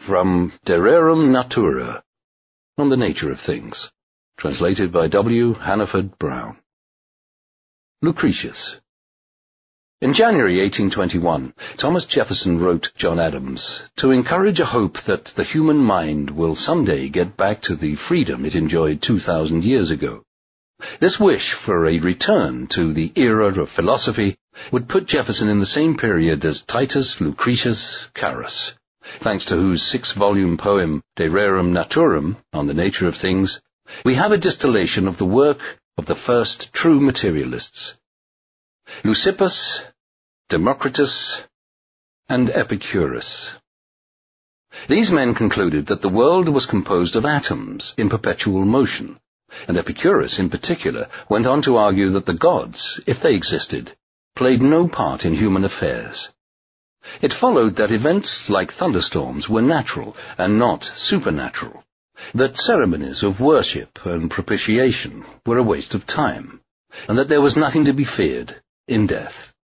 From De Rerum Natura, On the Nature of Things, translated by W. Hannaford Brown. Lucretius. In January 1821, Thomas Jefferson wrote John Adams to encourage a hope that the human mind will someday get back to the freedom it enjoyed 2,000 years ago. This wish for a return to the era of philosophy would put Jefferson in the same period as Titus Lucretius Carus, thanks to whose 6-volume poem De Rerum Naturam, On the Nature of Things, we have a distillation of the work of the first true materialists, Leucippus, Democritus, and Epicurus. These men concluded that the world was composed of atoms in perpetual motion, and Epicurus in particular went on to argue that the gods, if they existed, played no part in human affairs. It followed that events like thunderstorms were natural and not supernatural, that ceremonies of worship and propitiation were a waste of time, and that there was nothing to be feared in death.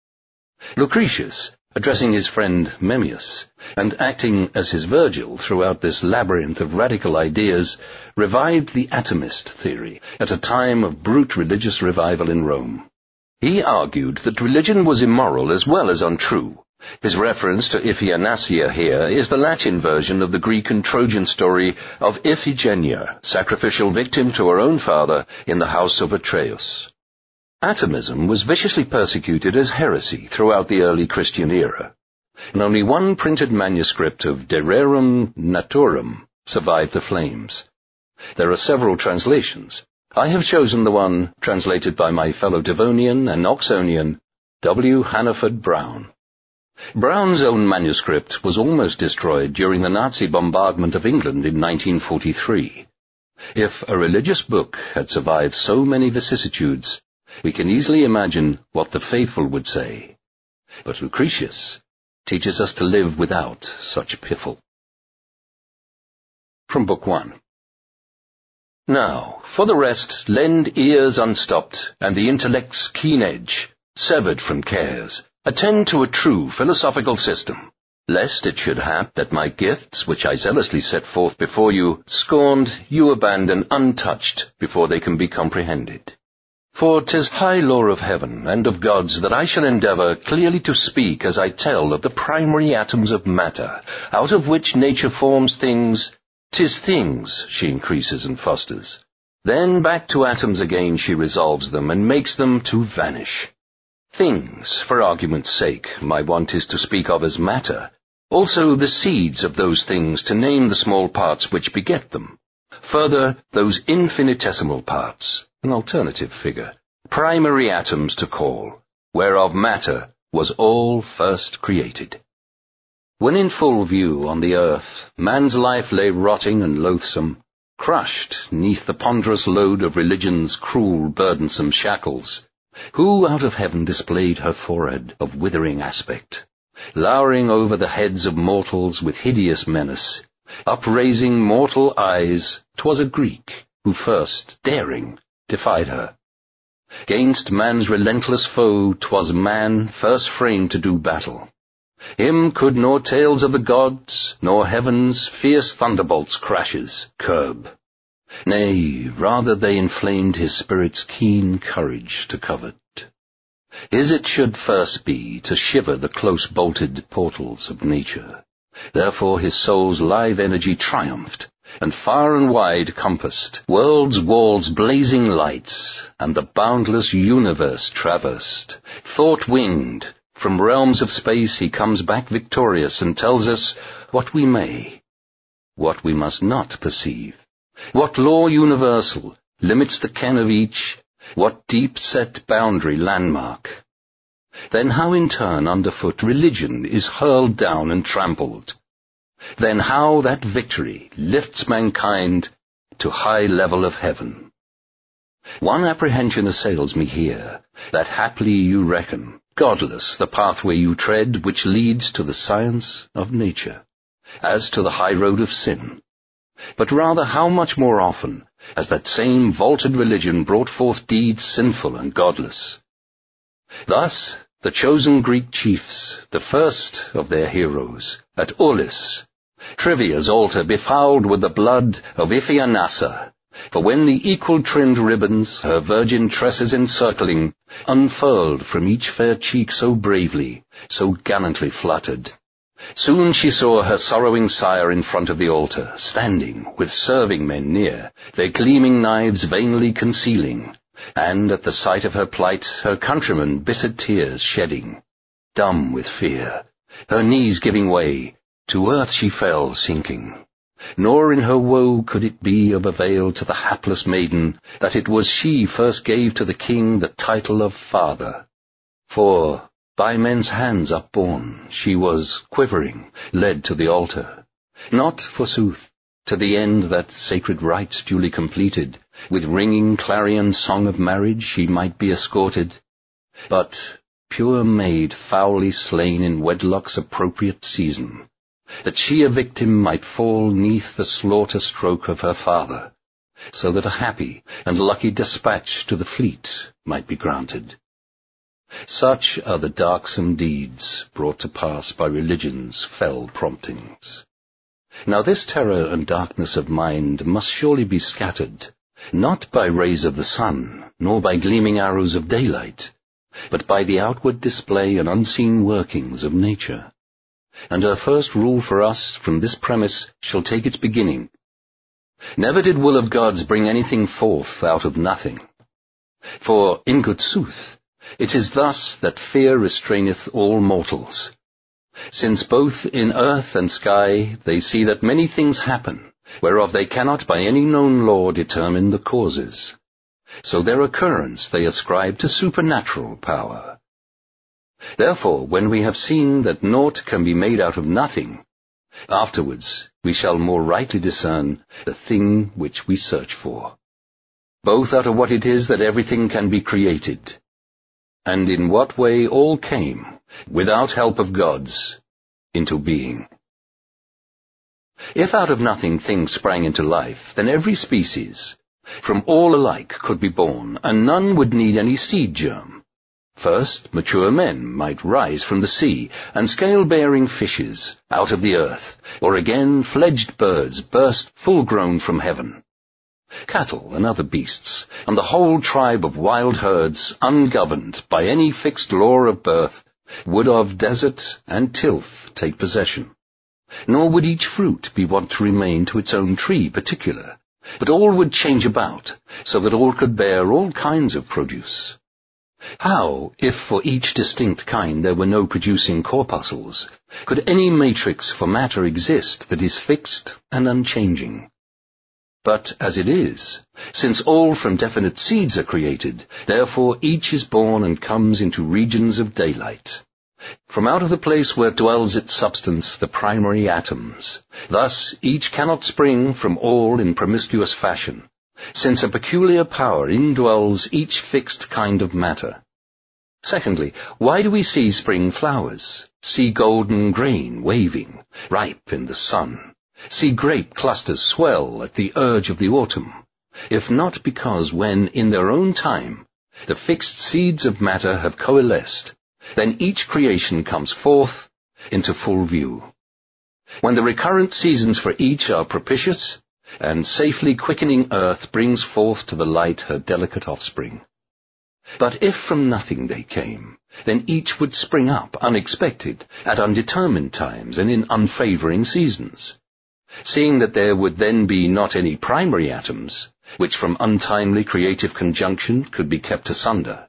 Lucretius, addressing his friend Memmius, and acting as his Virgil throughout this labyrinth of radical ideas, revived the atomist theory at a time of brute religious revival in Rome. He argued that religion was immoral as well as untrue. His reference to Iphigenia here is the Latin version of the Greek and Trojan story of Iphigenia, sacrificial victim to her own father in the house of Atreus. Atomism was viciously persecuted as heresy throughout the early Christian era, and only one printed manuscript of De Rerum Naturam survived the flames. There are several translations. I have chosen the one translated by my fellow Devonian and Oxonian, W. Hannaford Brown. Brown's own manuscript was almost destroyed during the Nazi bombardment of England in 1943. If a religious book had survived so many vicissitudes, we can easily imagine what the faithful would say. But Lucretius teaches us to live without such piffle. From Book 1. Now, for the rest, lend ears unstopped, and the intellect's keen edge, severed from cares. Attend to a true philosophical system, lest it should hap that my gifts, which I zealously set forth before you, scorned, you abandon untouched before they can be comprehended. For 'tis high law of heaven and of gods that I shall endeavour clearly to speak as I tell of the primary atoms of matter, out of which nature forms things. 'Tis things she increases and fosters. Then back to atoms again she resolves them and makes them to vanish. Things, for argument's sake, my want is to speak of as matter, also the seeds of those things to name the small parts which beget them. Further, those infinitesimal parts, an alternative figure, primary atoms to call, whereof matter was all first created. When in full view on the earth, man's life lay rotting and loathsome, crushed neath the ponderous load of religion's cruel, burdensome shackles. Who out of heaven displayed her forehead of withering aspect, lowering over the heads of mortals with hideous menace, upraising mortal eyes? 'Twas a Greek, who first, daring, defied her. 'Gainst man's relentless foe 'twas man first framed to do battle. Him could nor tales of the gods, nor heaven's fierce thunderbolts' crashes curb. Nay, rather they inflamed his spirit's keen courage to covet. His it should first be to shiver the close-bolted portals of nature. Therefore his soul's live energy triumphed, and far and wide compassed world's walls blazing lights, and the boundless universe traversed. Thought-winged, from realms of space he comes back victorious and tells us what we may, what we must not perceive. What law universal limits the ken of each? What deep-set boundary landmark? Then how in turn underfoot religion is hurled down and trampled? Then how that victory lifts mankind to high level of heaven? One apprehension assails me here, that haply you reckon godless the pathway you tread which leads to the science of nature, as to the high road of sin. But rather how much more often has that same vaulted religion brought forth deeds sinful and godless. Thus the chosen Greek chiefs, the first of their heroes, at Aulis, Trivia's altar befouled with the blood of Iphianassa, for when the equal-trimmed ribbons, her virgin tresses encircling, unfurled from each fair cheek so bravely, so gallantly fluttered, soon she saw her sorrowing sire in front of the altar, standing, with serving men near, their gleaming knives vainly concealing, and at the sight of her plight, her countrymen bitter tears shedding. Dumb with fear, her knees giving way, to earth she fell sinking. Nor in her woe could it be of avail to the hapless maiden that it was she first gave to the king the title of father. For, by men's hands upborne, she was, quivering, led to the altar. Not, forsooth, to the end that, sacred rites duly completed, with ringing clarion song of marriage she might be escorted, but, pure maid foully slain in wedlock's appropriate season, that she a victim might fall neath the slaughter stroke of her father, so that a happy and lucky despatch to the fleet might be granted. Such are the darksome deeds brought to pass by religion's fell promptings. Now this terror and darkness of mind must surely be scattered, not by rays of the sun, nor by gleaming arrows of daylight, but by the outward display and unseen workings of nature. And our first rule for us from this premise shall take its beginning. Never did will of God's bring anything forth out of nothing. For, in good sooth, it is thus that fear restraineth all mortals. Since both in earth and sky they see that many things happen, whereof they cannot by any known law determine the causes. So their occurrence they ascribe to supernatural power. Therefore, when we have seen that naught can be made out of nothing, afterwards we shall more rightly discern the thing which we search for, both out of what it is that everything can be created, and in what way all came, without help of God's, into being. If out of nothing things sprang into life, then every species, from all alike, could be born, and none would need any seed germ. First, mature men might rise from the sea, and scale-bearing fishes out of the earth, or again fledged birds burst full-grown from heaven. Cattle and other beasts, and the whole tribe of wild herds, ungoverned by any fixed law of birth, would of desert and tilth take possession. Nor would each fruit be wont to remain to its own tree particular, but all would change about, so that all could bear all kinds of produce. How, if for each distinct kind there were no producing corpuscles, could any matrix for matter exist that is fixed and unchanging? But as it is, since all from definite seeds are created, therefore each is born and comes into regions of daylight. From out of the place where dwells its substance, the primary atoms. Thus each cannot spring from all in promiscuous fashion, since a peculiar power indwells each fixed kind of matter. Secondly, why do we see spring flowers, see golden grain waving, ripe in the sun, see grape clusters swell at the urge of the autumn, if not because when, in their own time, the fixed seeds of matter have coalesced, then each creation comes forth into full view. When the recurrent seasons for each are propitious, and safely quickening earth brings forth to the light her delicate offspring. But if from nothing they came, then each would spring up unexpected, at undetermined times and in unfavoring seasons, seeing that there would then be not any primary atoms, which from untimely creative conjunction could be kept asunder.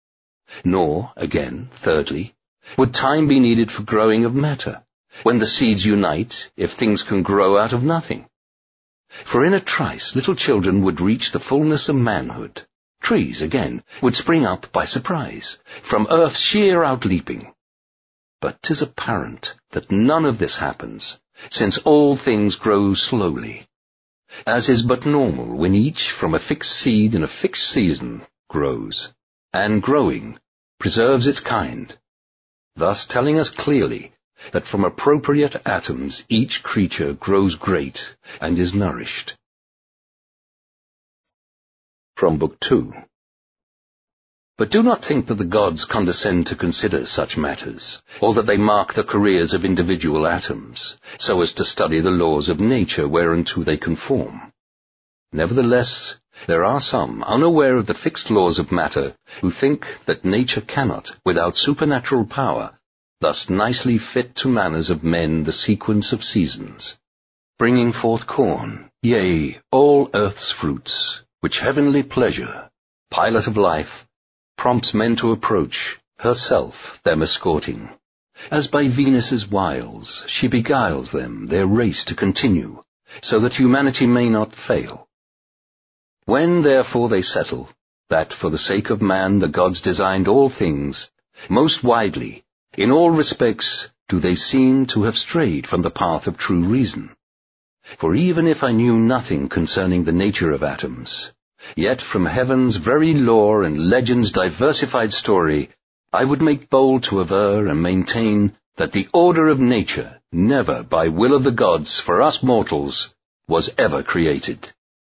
Nor, again, thirdly, would time be needed for growing of matter, when the seeds unite, if things can grow out of nothing. For in a trice little children would reach the fullness of manhood. Trees, again, would spring up by surprise, from earth's sheer outleaping. But 'tis apparent that none of this happens, since all things grow slowly, as is but normal when each from a fixed seed in a fixed season grows, and growing, preserves its kind, thus telling us clearly that from appropriate atoms each creature grows great and is nourished. From Book 2. But do not think that the gods condescend to consider such matters, or that they mark the careers of individual atoms, so as to study the laws of nature whereunto they conform. Nevertheless, there are some, unaware of the fixed laws of matter, who think that nature cannot, without supernatural power, thus nicely fit to manners of men the sequence of seasons, bringing forth corn, yea, all earth's fruits, which heavenly pleasure, pilot of life, prompts men to approach, herself them escorting. As by Venus's wiles, she beguiles them their race to continue, so that humanity may not fail. When therefore they settle, that for the sake of man the gods designed all things, most widely, in all respects, do they seem to have strayed from the path of true reason. For even if I knew nothing concerning the nature of atoms, yet from heaven's very lore and legend's diversified story, I would make bold to aver and maintain that the order of nature never by will of the gods for us mortals was ever created.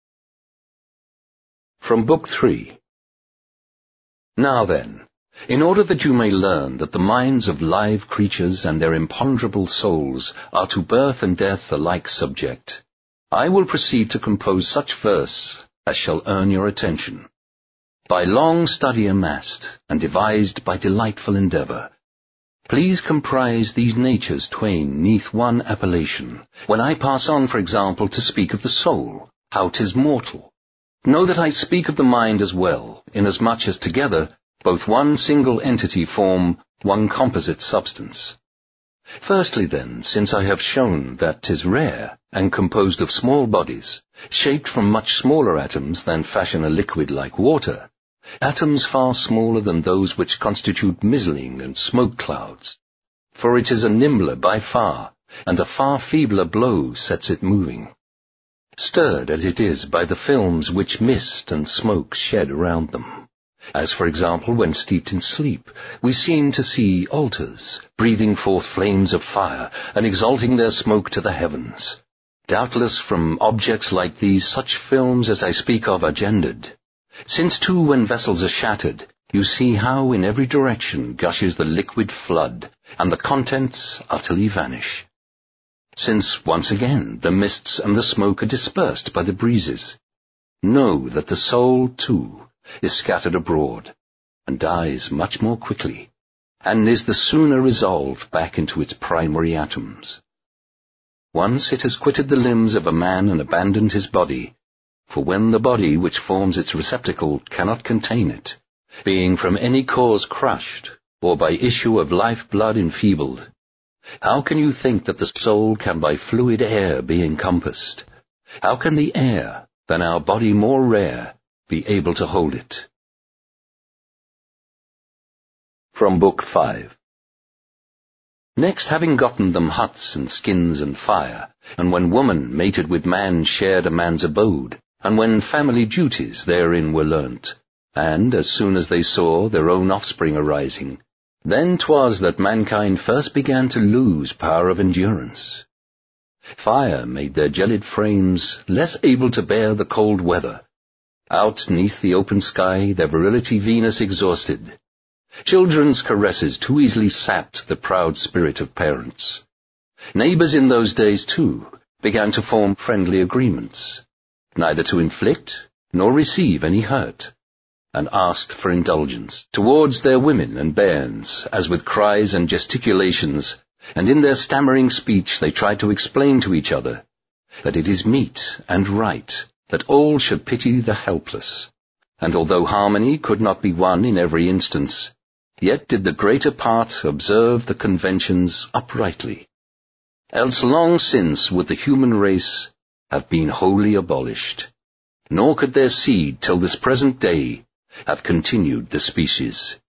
From Book 3. Now then, in order that you may learn that the minds of live creatures and their imponderable souls are to birth and death alike subject, I will proceed to compose such verse as shall earn your attention. By long study amassed, and devised by delightful endeavour, please comprise these natures twain neath one appellation. When I pass on, for example, to speak of the soul, how 'tis mortal, know that I speak of the mind as well, inasmuch as together both one single entity form one composite substance. Firstly then, since I have shown that 'tis rare, and composed of small bodies, shaped from much smaller atoms than fashion a liquid like water, atoms far smaller than those which constitute mizzling and smoke clouds, for it is a nimbler by far, and a far feebler blow sets it moving, stirred as it is by the films which mist and smoke shed around them. As, for example, when steeped in sleep, we seem to see altars, breathing forth flames of fire, and exalting their smoke to the heavens. Doubtless from objects like these such films as I speak of are gendered, since too when vessels are shattered, you see how in every direction gushes the liquid flood, and the contents utterly vanish. Since, once again, the mists and the smoke are dispersed by the breezes, know that the soul, too, is scattered abroad, and dies much more quickly, and is the sooner resolved back into its primary atoms. Once it has quitted the limbs of a man and abandoned his body, for when the body which forms its receptacle cannot contain it, being from any cause crushed, or by issue of life-blood enfeebled, how can you think that the soul can by fluid air be encompassed? How can the air, than our body more rare, be able to hold it? From Book 5. Next, having gotten them huts and skins and fire, and when woman mated with man shared a man's abode, and when family duties therein were learnt, and as soon as they saw their own offspring arising, then 'twas that mankind first began to lose power of endurance. Fire made their gelid frames less able to bear the cold weather. Out neath the open sky their virility Venus exhausted. Children's caresses too easily sapped the proud spirit of parents. Neighbors in those days, too, began to form friendly agreements, neither to inflict nor receive any hurt, and asked for indulgence towards their women and bairns, as with cries and gesticulations, and in their stammering speech they tried to explain to each other that it is meet and right that all should pity the helpless, and although harmony could not be won in every instance, yet did the greater part observe the conventions uprightly. Else long since would the human race have been wholly abolished, nor could their seed till this present day have continued the species.